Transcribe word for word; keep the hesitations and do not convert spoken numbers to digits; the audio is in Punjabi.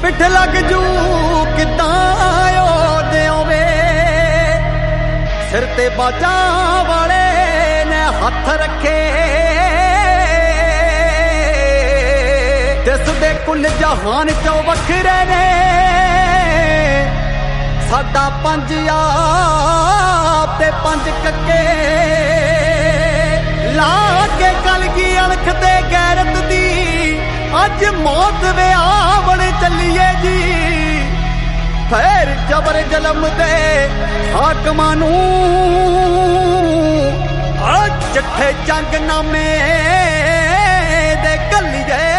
ਪਿੱਠ ਲੱਗ ਜੂ ਕਿੱਦਾਂ ਉਹਦੇ ਸਿਰ ਤੇ ਬਾਜਾਂ ਵਾਲੇ ਨੇ ਹੱਥ ਰੱਖੇ ਦਿਸਦੇ ਕੁੱਲ ਜਹਾਨ ਚੋਂ ਵੱਖਰੇ ਨੇ ਸਾਡਾ ਪੰਜ ਆਪ ਤੇ ਪੰਜ ਕੱਕੇ ਲਾ ਕੇ ਕਲਗੀ ਅਣਖ ਤੇ ਗੈਰਤ ਦੀ ਅੱਜ ਮੌਤ ਵਿਆਵਣ ਚੱਲੀਏ ਜੀ ਫੇਰ ਜਬਰ ਜ਼ੁਲਮ ਦੇ ਹਾਕਮਾਂ ਨੂੰ ਆ ਚਿੱਠੇ ਜੰਗਨਾਮੇ ਦੇ ਘੱਲੀਏ